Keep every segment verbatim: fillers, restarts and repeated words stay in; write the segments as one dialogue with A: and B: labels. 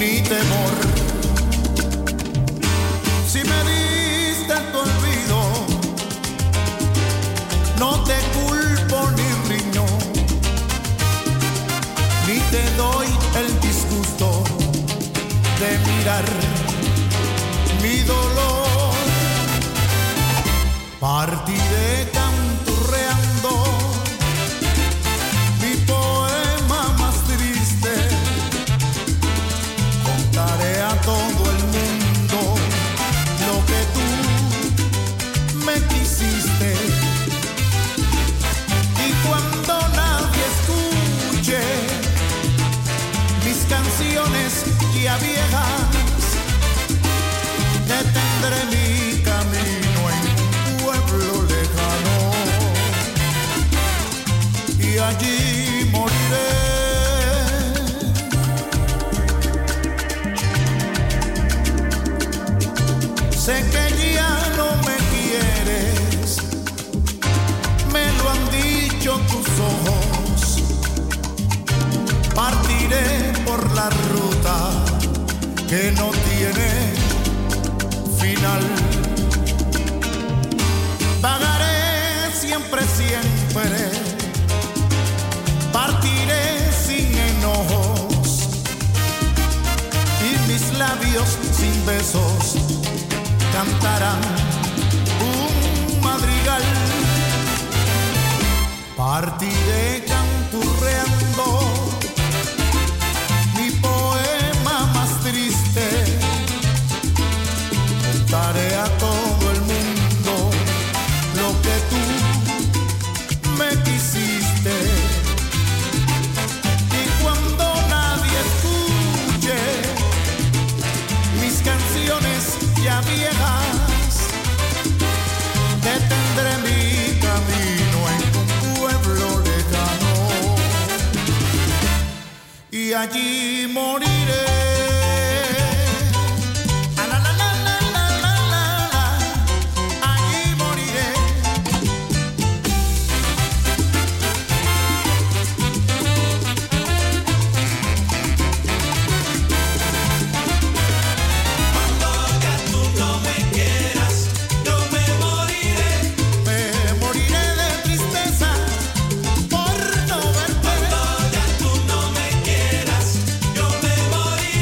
A: ni temor. Si me diste tu olvido, no te culpo ni riño, ni te doy el disgusto de mirar mi dolor. Partiré canturreando mi poema más triste, contaré a todo el mundo lo que tú me quisiste, y cuando nadie escuche mis canciones ya viejas, detendré mi camino en un pueblo lejano y allí moriré. Sé que ya no me quieres, me lo han dicho tus ojos. Partiré por la ruta que no tiene final. Vagaré siempre, siempre. Partiré sin enojos y mis labios sin besos cantarán un madrigal. Partiré canturreando mi poema más triste, contaré a todo el mundo lo que tú me quisiste, y cuando nadie escuche mis canciones ya viejas, detendré mi camino en un pueblo lejano y allí moriré.
B: Cuando ya tú no me quieras, yo me moriré.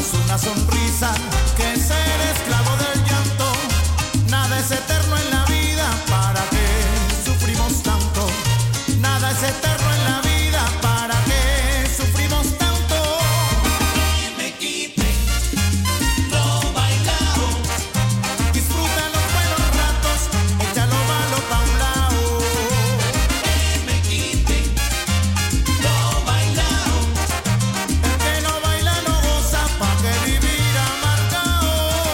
A: más una sonrisa que ser esclavo del llanto. Nada es eterno en la vida, ¿para qué sufrimos tanto? Nada es eterno en la vida, ¿para qué sufrimos tanto?
B: Que me quiten lo bailado.
A: Disfruta los buenos ratos, echa lo malo pa' un lado.
B: Que me quiten lo bailado.
A: El que no baila no goza, ¿pa' qué vivir amargado?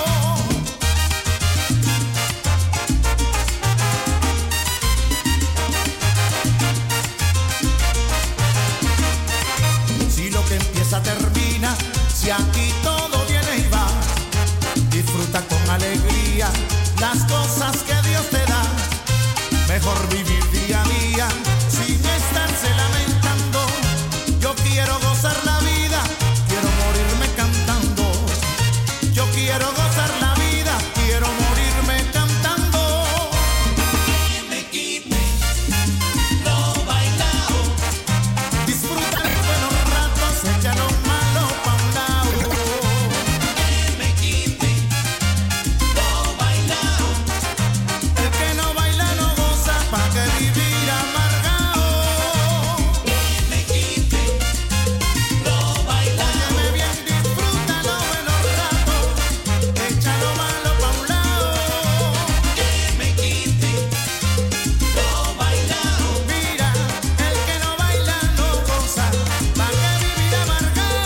A: Si lo que empieza termina, si aquí todo viene y va, disfruta con alegría las cosas que Dios te da. Mejor vivir día a día sin estarse lamentando. Yo quiero gozar la vida, quiero morirme cantando. Yo quiero gozar la vida, quiero morirme cantando.
B: Que me quiten lo bailado.
A: Disfruta los buenos ratos, echa lo malo pa' un lado.
B: Que me quiten lo bailado.
A: El que no baila no goza, ¿pa' qué vivir amargado?
B: Que me quiten lo bailado.
A: Óyeme bien, disfruta los buenos ratos, echa lo malo pa' un lado.
B: Que me quiten lo bailado.
A: Mira, el que no baila no goza, ¿pa' qué vivir amargado?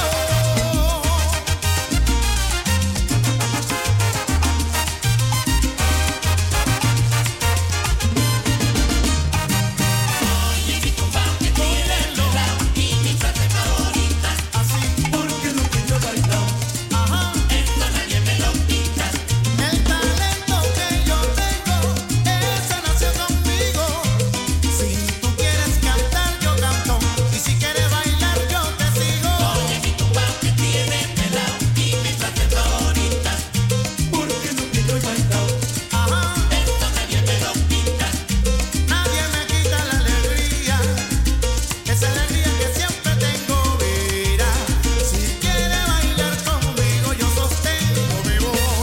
B: Oye, mi tumbao que tiene melao y mi frase favorita.
A: Así,
B: Porque lo que yo he bailado,
A: ajá.
B: esto nadie me lo quita.
A: El talento que yo tengo, ese nació conmigo. Si tú quieres cantar, yo canto. Y si quieres bailar, yo te sigo.
B: Oye, mi tumbao que tiene melao y mi frase favorita. Porque lo que yo he bailado,
A: Ajá,
B: esto nadie me lo quita.
A: nadie me quita la alegría, esa alegría que siempre tengo. Mira, si quieres bailar conmigo, yo sostengo mi voz.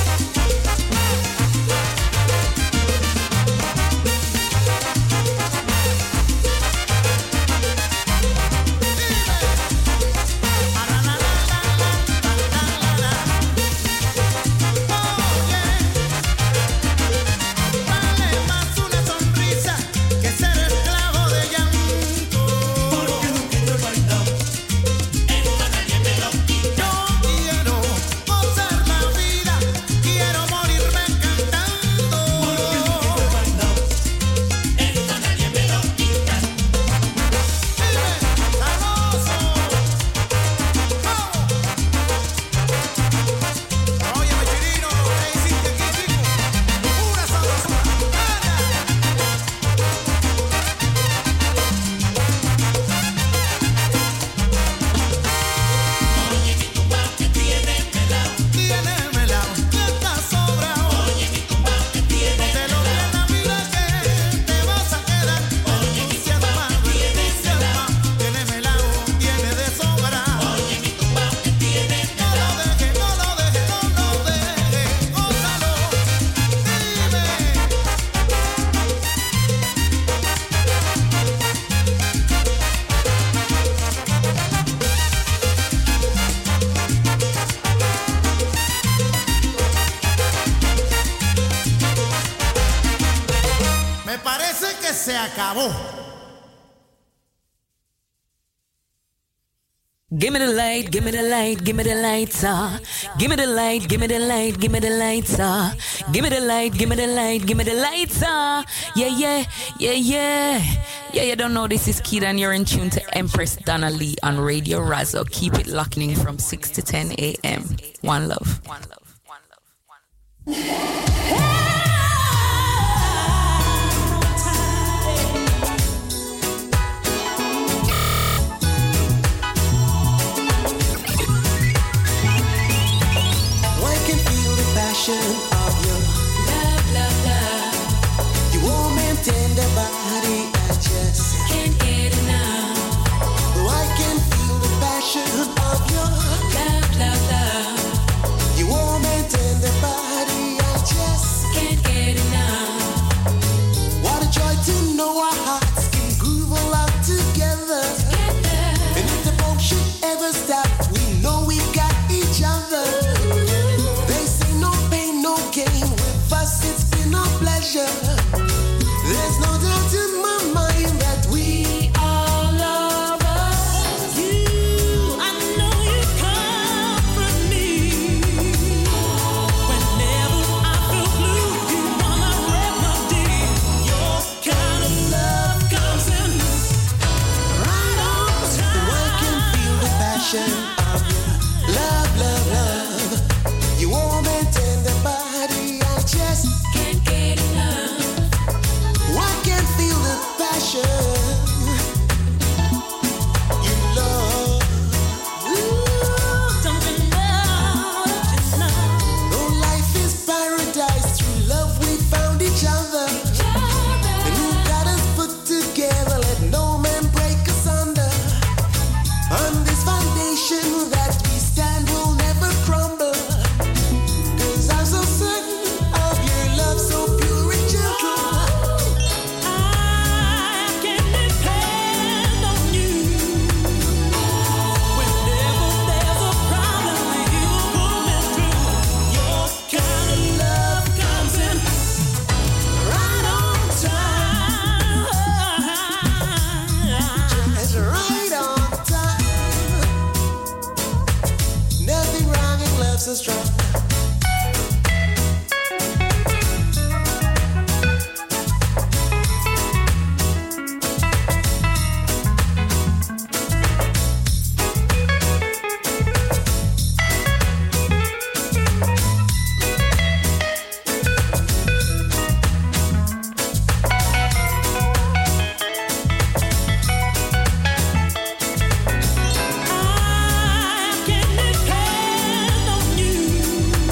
A: Vale más una sonrisa que ser esclavo de llanto.
B: Porque lo que yo he bailado, esto nadie me lo quita.
A: Yo quiero gozar la vida, quiero morirme cantando.
B: Porque lo que yo he bailado, esto nadie me lo quita.
A: Dime, sabroso. Oh. Óyeme, Chirino, ¿qué hiciste aquí, chico? Pura sabrosura. ¡Anda!
B: Oye, mi tumbao que tiene melao.
A: Tiene melao, que está sobrao.
B: Oye, mi tumbao que tiene
A: Te lo vi en la vida que te vas a quedar. Entusiasma, entusiasma. Tiene melao, tiene de sobra.
B: Oye, mi tumbao que tiene
A: No lo deje, no lo deje, no lo deje. Gózalo. Dime. Me parece que se acabó.
C: Give me the light, give me the light, give me the lights, ah. Give me the light, give me the light, give me the lights, ah. Give me the light, give me the light, give me the lights, ah. Yeah, yeah, yeah, yeah. Yeah, you don't know this is Keith and you're in tune to Empress Donna Lee on Radio Razo. Keep it locking from six to ten a.m. One love. One love. One love. One love.
D: Passion of your love, love, love. You warm and tender body, I just can't get enough. Oh, I can feel the passion of your love, love, love. Love, love, love. You warm and tender body, I just
B: Can't get enough.
D: I can feel the passion. You love.
B: Don't you know, don't you know?
D: Oh, life is paradise. Through love we found each other. And who got us put together? Let no man break us under. On this foundation that we stand will never crumble. 'Cause I'm so certain of your love, so pure and gentle.
B: I can depend on you. Whenever there's a problem, you pull me through. Your kind of love comes in right on time.
D: It's right on time. Nothing wrong in love so strong.
B: I can depend on you.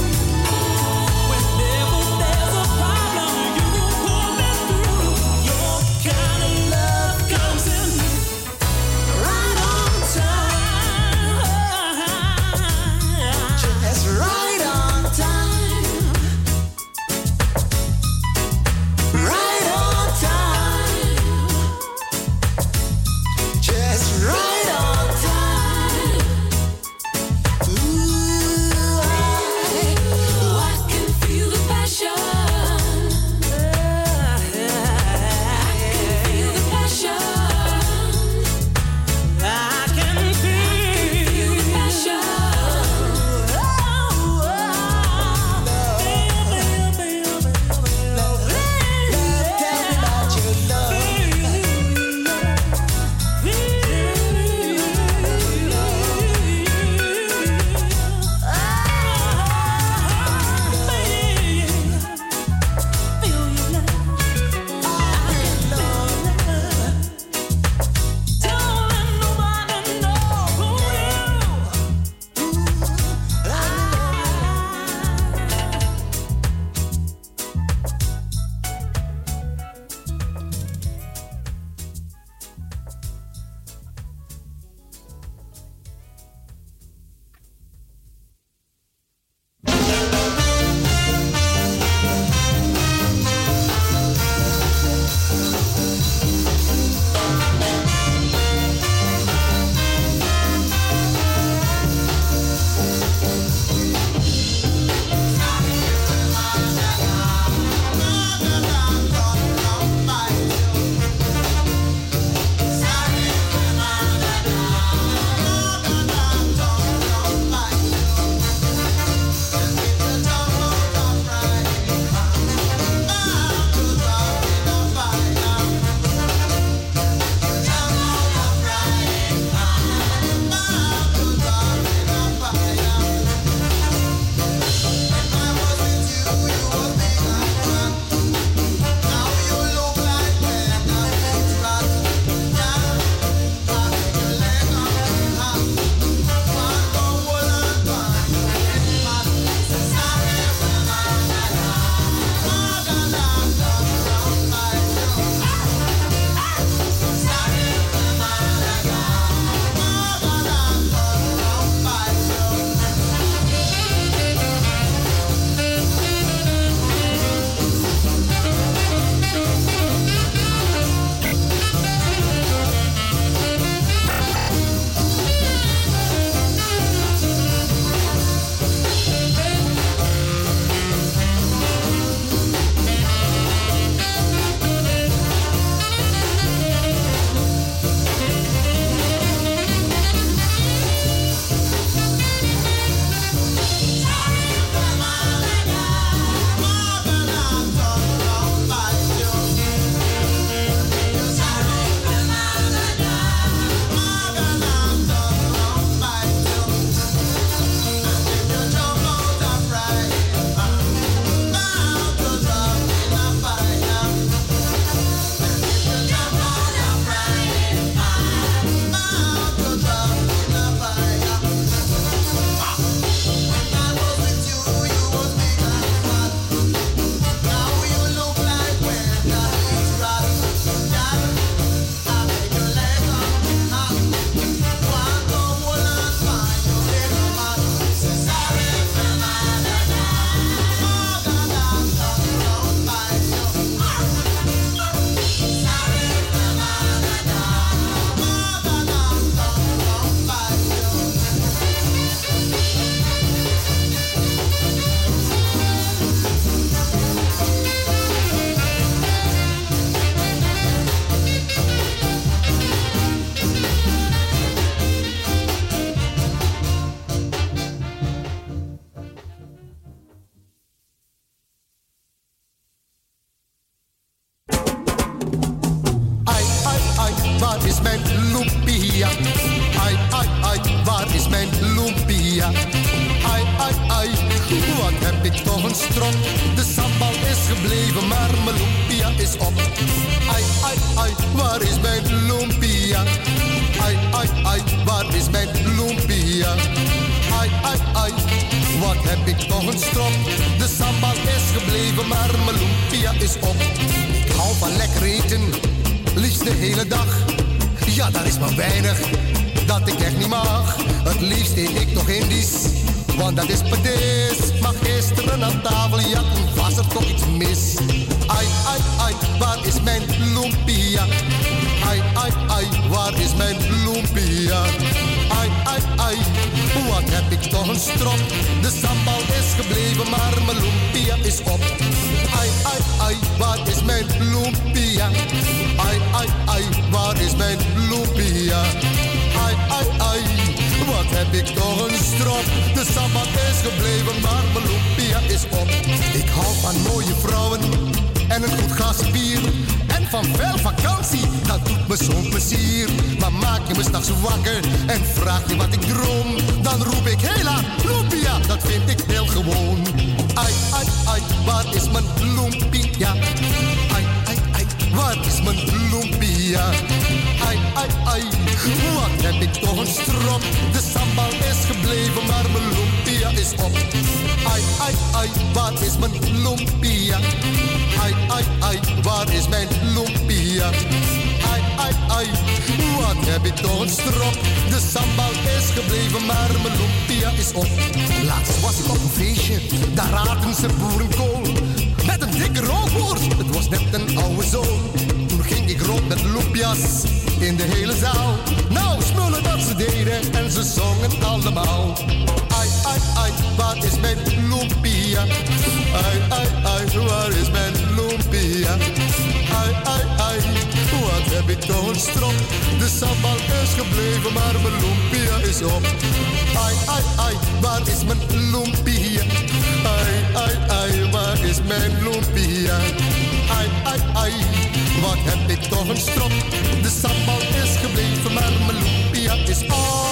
E: is op. Ai, ai, ai, waar is mijn lumpia? Ai, ai, ai, waar is mijn lumpia? Ai, ai, ai, wat heb ik toch een strop. De sambal is gebleven, maar mijn lumpia is op. Ik hou van lekker eten, liefst de hele dag. Ja, daar is maar weinig dat ik echt niet mag. Het liefst eet ik toch Indisch, want dat is padees. Maar gisteren aan tafel, ja, toen was er toch iets mis. Ai, ai, ai, waar is mijn lumpia? Ai, ai, ai, waar is mijn lumpia? Ai, ai, ai, wat heb ik toch een strop. De sambal is gebleven, maar mijn lumpia is op. Ai, ai, ai, waar is mijn lumpia? Ai, ai, ai, waar is mijn lumpia? Ai, ai, ai, wat heb ik toch een strop. De sambal is gebleven, maar mijn lumpia is op. Ik hou van mooie vrouwen en een goed glas bier. En van veel vakantie, dat doet me zo'n plezier. Maar maak je me s'nachts wakker en vraag je wat ik droom, dan roep ik hela, lumpia, dat vind ik heel gewoon. Ai, ai, ai, waar is mijn lumpia? Ai, ai, ai, waar is mijn lumpia? Ai, ai, ai, wat heb ik toch een strop. De sambal is gebleven, maar mijn lumpia is op. Ai, ai, ai, waar is mijn lumpia? Ai, ai, ai, waar is mijn lumpia? Ai, ai, ai, wat heb ik toch een strop. De sambal is gebleven, maar mijn lumpia is op. Laatst was ik op een feestje, daar aten ze boerenkool. Met een dikke rookworst, het was net een oude zoon. Toen ging ik rond met lumpia's in de hele zaal. Nou, smullen dat ze deden en ze zongen allemaal. Ai, ai, ai, waar is mijn lumpia? Ai, ai, ai, waar is mijn lumpia? Ai, ai, ai, wat heb ik toch een strop. De sambal is gebleven, maar mijn lumpia is op. Ai, ai, ai, waar is mijn lumpia? Ai, ai, ai, waar is mijn lumpia? Ai, ai, ai, wat heb ik toch een strop. De sambal is gebleven, maar mijn lumpia is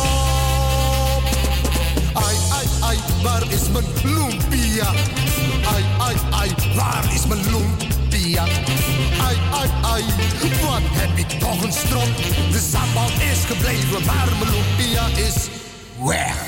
E: op. Ai, ai, ai, waar is mijn lumpia? Ai, ai, ai, waar is mijn lumpia? Ai, ai, ai, wat heb ik toch een strop. De sambal is gebleven, maar mijn lumpia is weg.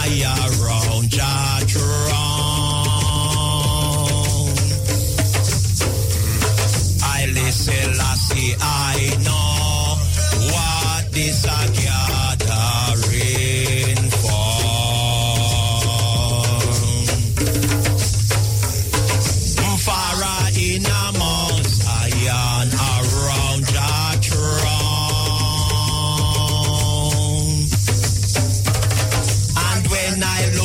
F: I around Jah throne. I listen, Lassie, I know what this a gathering for. Far in a Mount Zion around Jah throne. And when I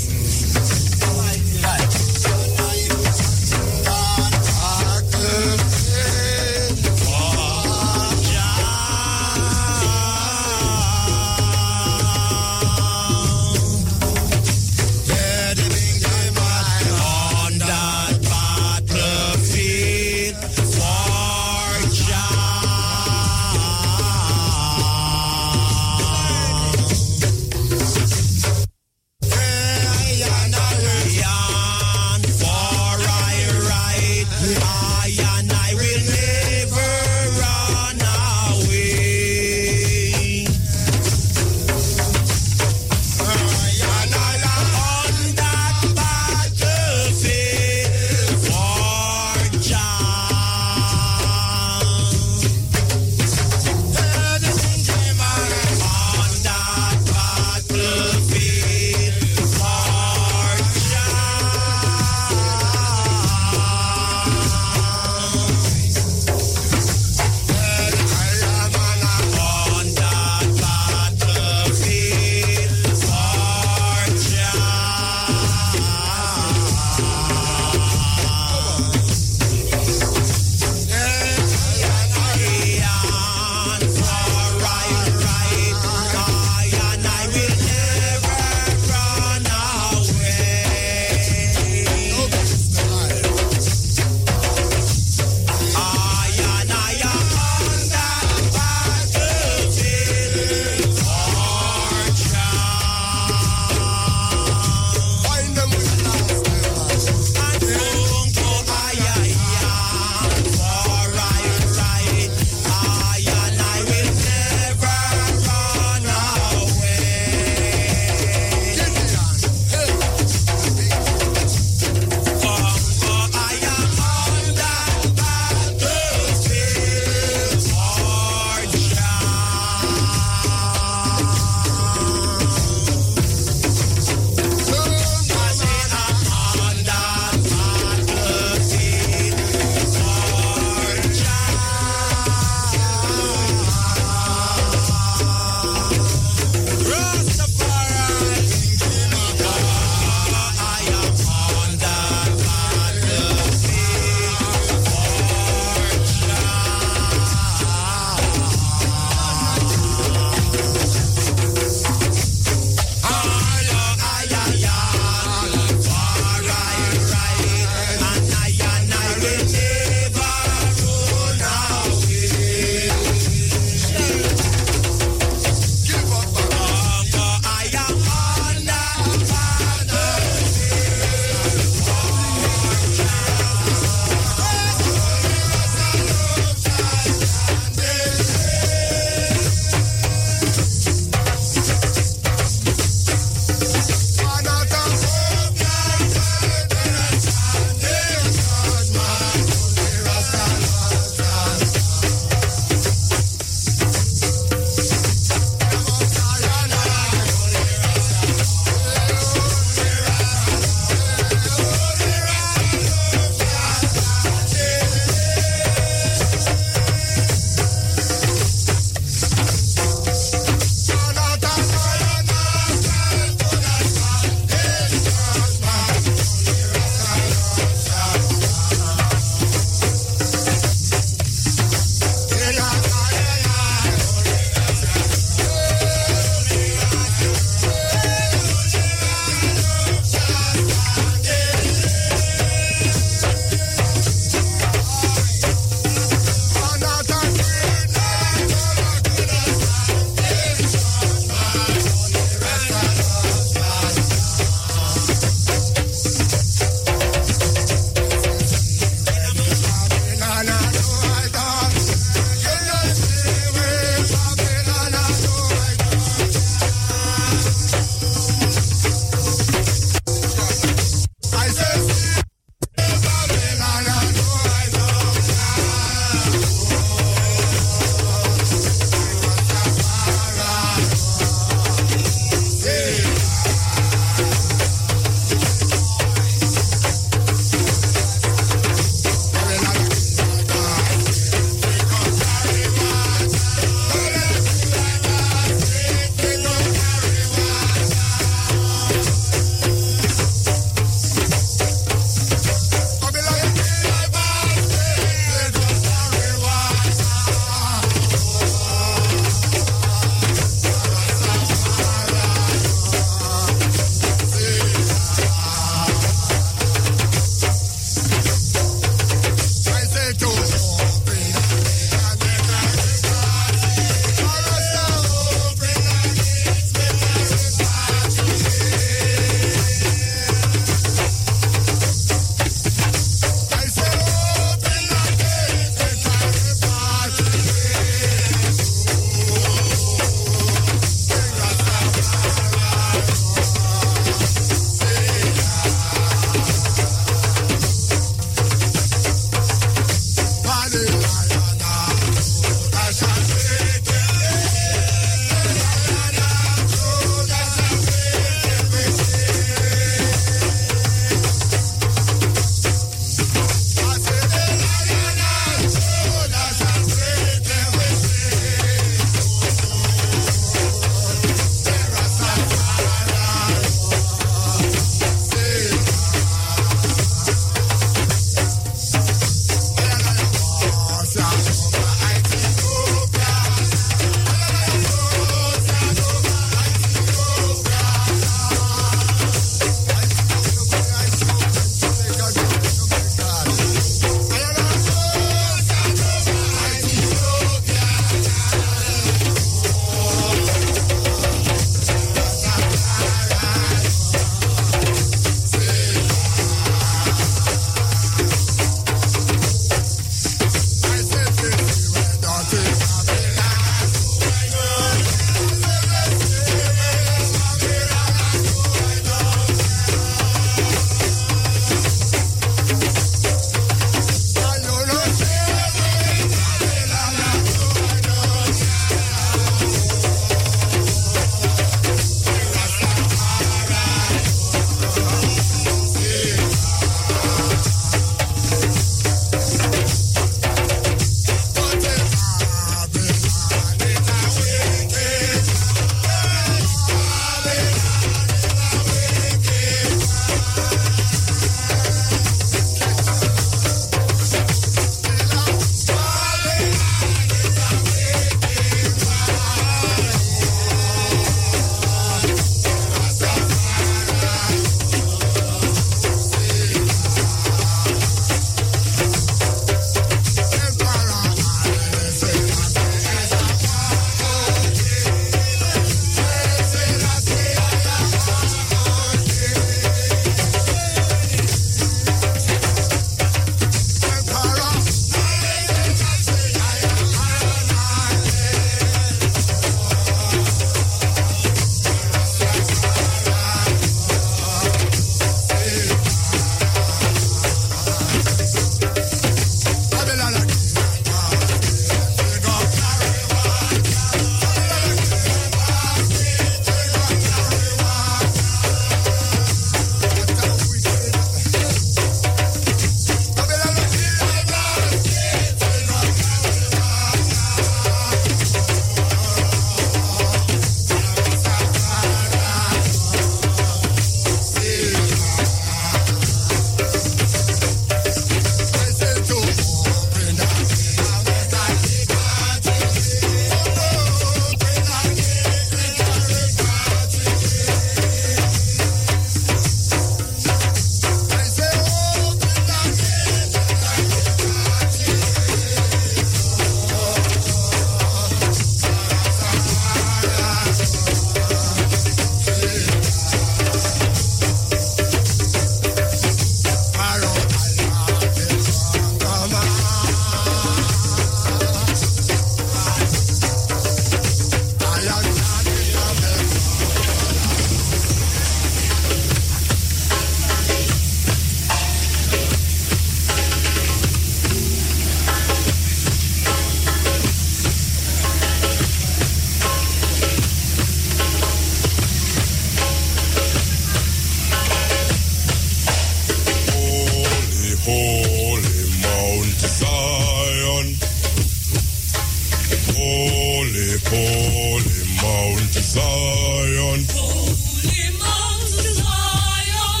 G: holy Mount Zion.
B: Holy Mount Zion.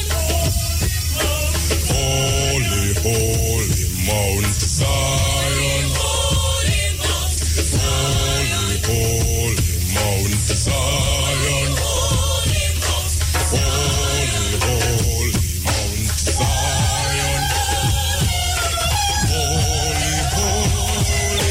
G: Holy, holy Mount Zion.
B: Holy Mount
G: Holy, holy Mount Zion.
B: Holy Mount
G: Holy, holy Mount Zion. Holy, holy,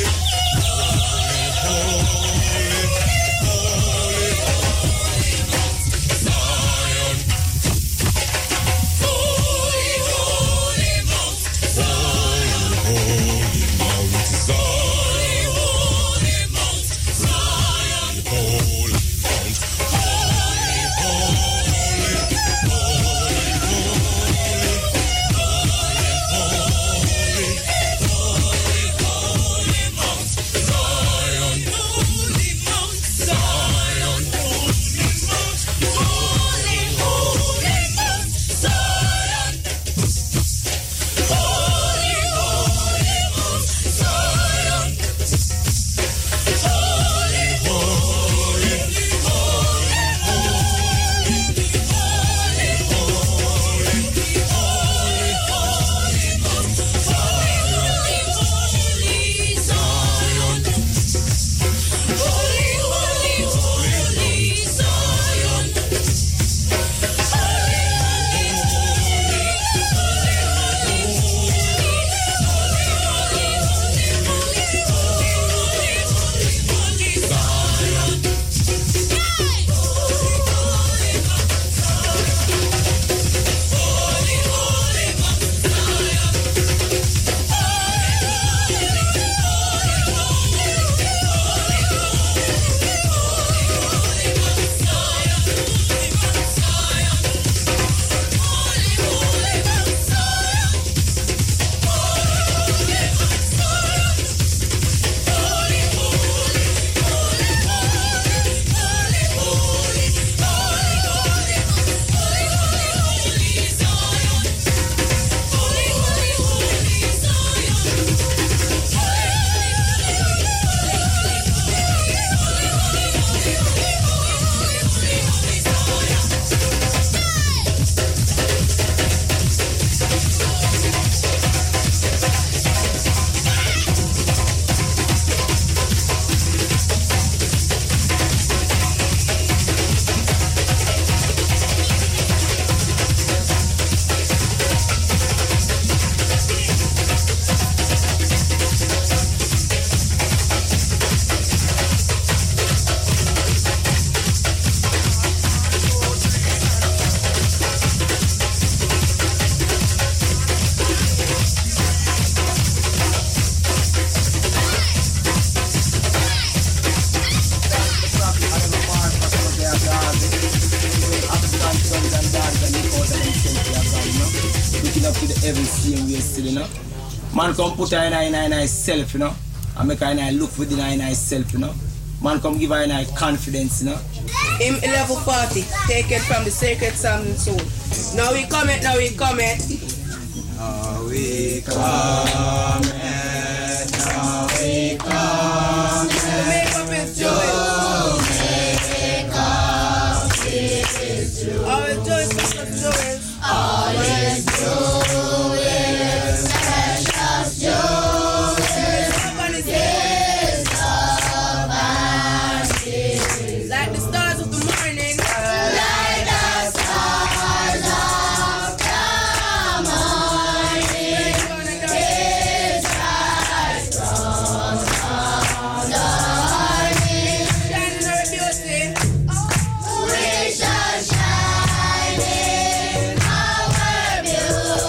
H: Man come put her in her in her, in her self, you know, and make her in her look within her in herself, you know. Man come give her in her confidence, you know.
I: Him eleven forty, take it from the sacred Psalms and soul. Now we come it, now we come it.
H: Now we come it, now we come it.
I: To make up his joy.
H: To make up his joy.
I: All his joys, precious joys.
H: All his joys, precious joys.
I: Like the stars of the morning.
H: Like the stars of the morning. His bright from the morning.
I: Shining her beauty.
H: We shall shine in our beauty.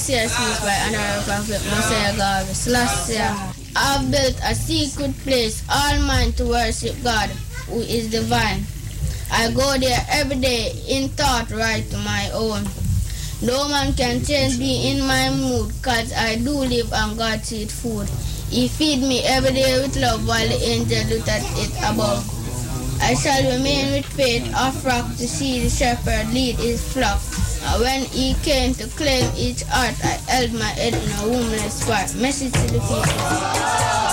J: Messiah speech by Honorable Prophet Messiah Garvey Selassie. I've built a secret place, all mine to worship God, who is divine. I go there every day in thought right to my own. No man can change me in my mood, cause I do live on God's sweet food. He feed me every day with love while the angel look at it above. I shall remain with faith, a flock to see the shepherd lead his flock. And when he came to claim each heart, I held my head in a woman's spot. Message to the people.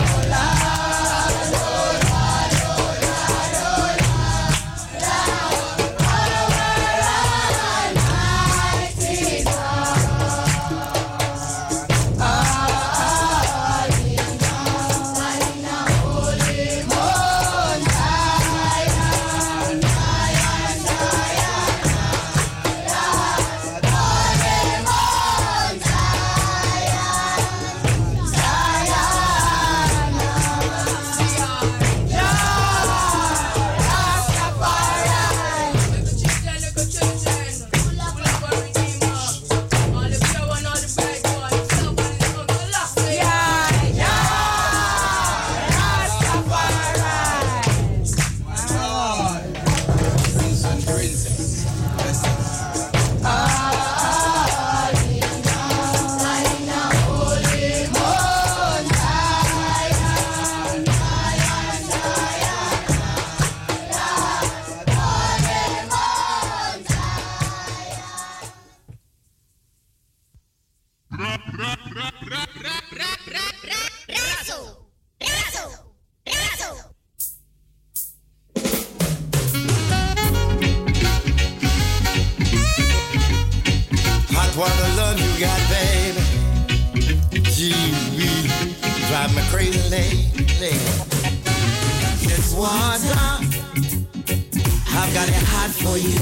A: What a love you got, baby. Gee, drive me crazy lately. It's water, I've got it hot for you.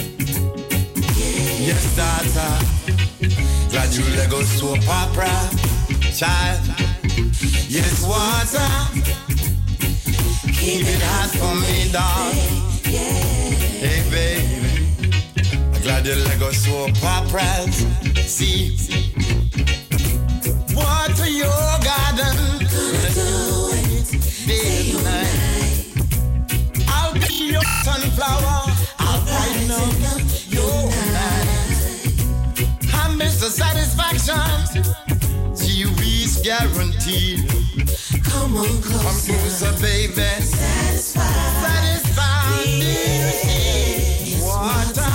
A: Yes, daughter, glad you let go soap opera, child. Yes, water, keep it hot for me, darling. Hey, baby. Glad you let go soap operas. See, water your garden. Do it day and night. I'll be your sunflower. I'll brighten up your night. I'm Mister Satisfaction. G-We's guaranteed. Come on closer, come closer, baby. Satisfy, satisfy me. Water.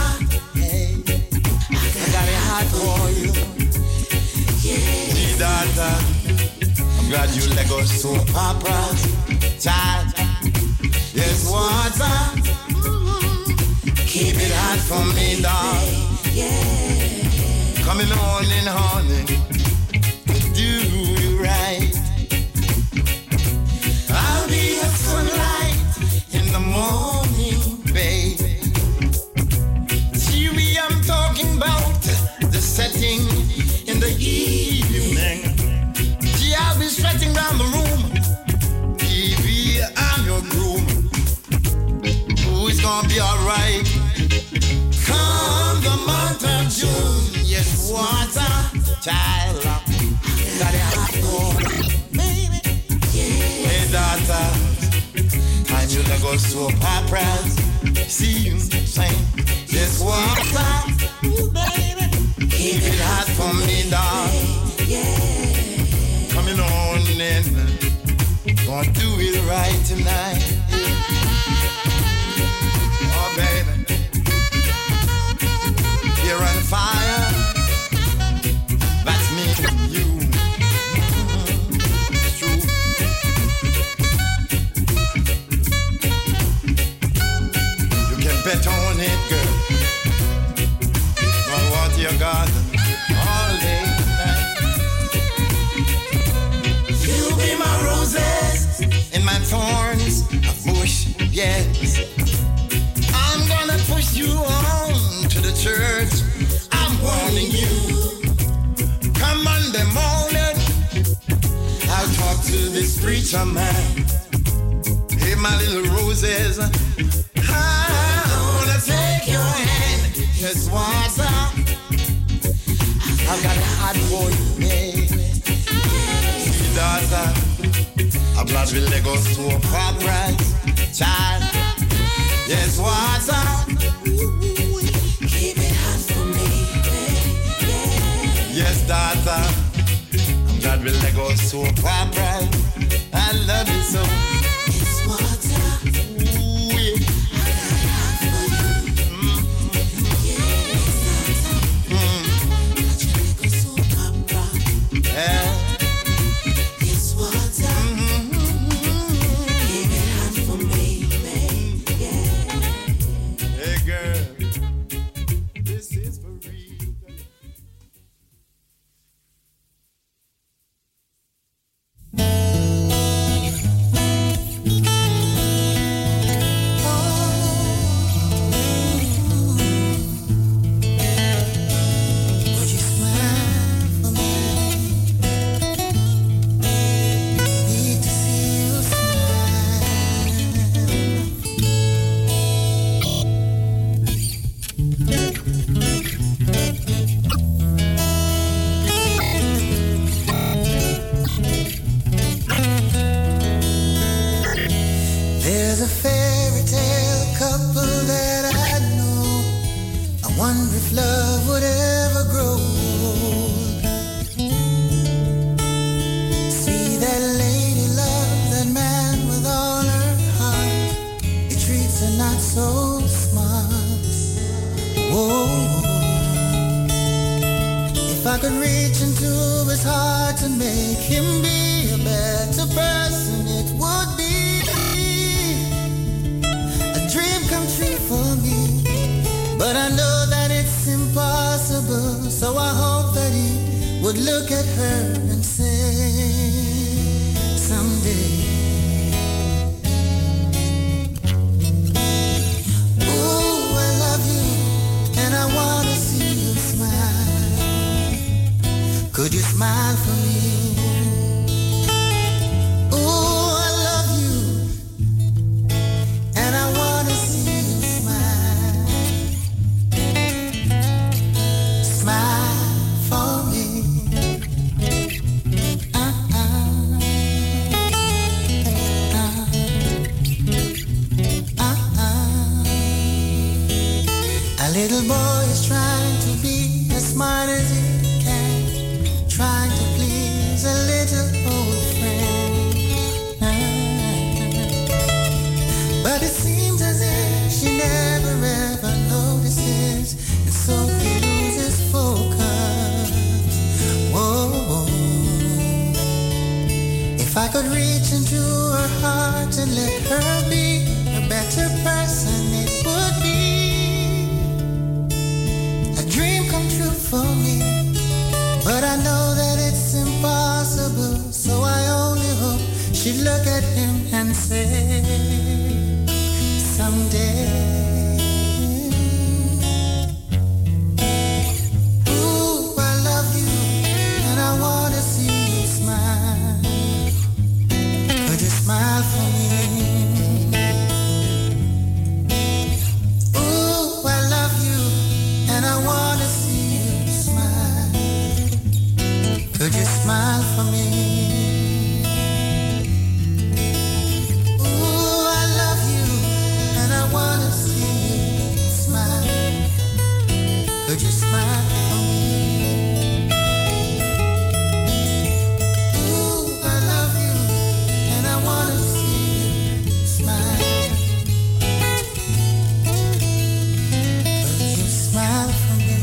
A: For you, yeah. Daughter, I'm glad you let go soap opera, child. Yes, water, keep it hot for me, darling. Yeah. Coming on in, honey, do you right. I'll be the sunlight in the morning, babe. See, we I'm talking about setting in the evening. Gee, I'll be stretching round the room. T V, I'm your groom. Ooh, it's gonna be alright. Come the month of June. Yes, water, child. Got it hot for baby. Yeah. Hey, daughter, time you let go soap operas. See you sing. Yes, water. Ooh, baby. Keep it hot for me, darling. Yeah. Coming on in. Gonna do it right tonight. Oh, baby. You're on fire. That's me and you. It's true. You can bet on it, girl. Your garden all day night. You be my roses and my thorns, a bush, yes. I'm gonna push you on to the church. I'm warning you. Come Monday morning, I'll talk to this preacher man. Hey, my little roses, I wanna take your hand. Just water.
E: I've got a heart for you, yeah. Sweet daughter, a blood will let go so far bright. Child, yes, water. Keep it hot for me, yeah. Yes, daughter, a blood will let go so far bright. I love you so. It's water. Ooh, yeah. Yeah. It's water. Mm-hmm. Give it hot for me, babe. Yeah. Hey girl, this is for real. There's a fairy tale couple that I know. I wonder if love would ever grow. See that lady love that man with all her heart. He treats her not so smart. Whoa. If I could reach into his heart and make him be a better person, it would be dream come true for me, but I know that it's impossible. So I hope that he would look at her and say, someday, ooh, I love you, and I want to see you smile. Could you smile for me? Ooh, I love you, and I want little boy is trying to be as smart as he can, trying to please a little old friend. But it seems as if she never ever notices, and so he loses focus. Whoa. If I could reach into her heart and let her be a better person, it would be for me, but I know that it's impossible. So I only hope she'd look at him and say, someday, ooh, I love you, and I want to see you smile. Could you smile for me? Ooh, I love you, and I want to see. Could you smile for me? Ooh, I love you, and I want to see you smile. Could you smile for me? Ooh, I love you, and I want to see you smile. Could you smile for me?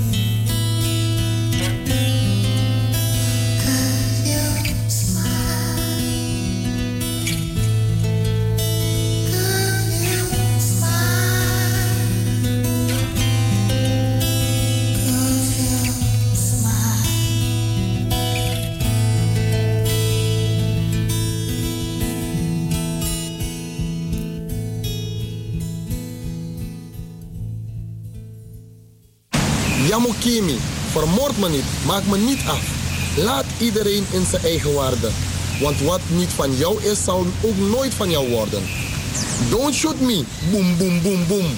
K: Yamukimi, vermoord me niet, maak me niet af. Laat iedereen in zijn eigen waarde. Want wat niet van jou is, zal ook nooit van jou worden. Don't shoot me, boom, boom, boom, boom.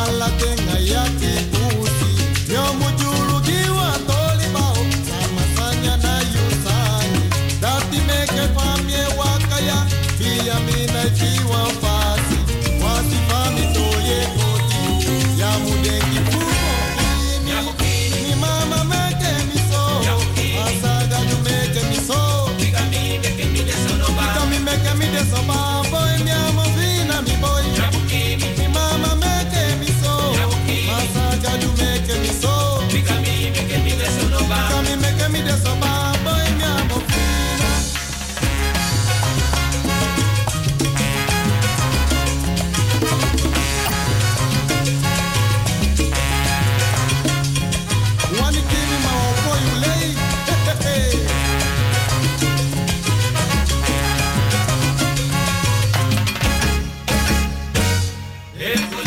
K: Ala tenga yaki usi. Yo mujulu giwa toli bao. Sama sanya na yusani. Dati meke famye wakaya. Pia mina jiwa fasi. Wasi fami toye koti. Ya mudengi fumo kini. Ni mama meke miso. Asaga du meke miso. Ika mi meke mi deso no ba. Ika mi meke mi deso ba. Boy mi amo vina mi boy. Mi mama meke miso. Asaga du meke miso. Ika mi meke mi deso no ba. Ika mi meke mi deso ba. Boy mi amo vina. Wanna give me my own boy you lay. Hey, hey.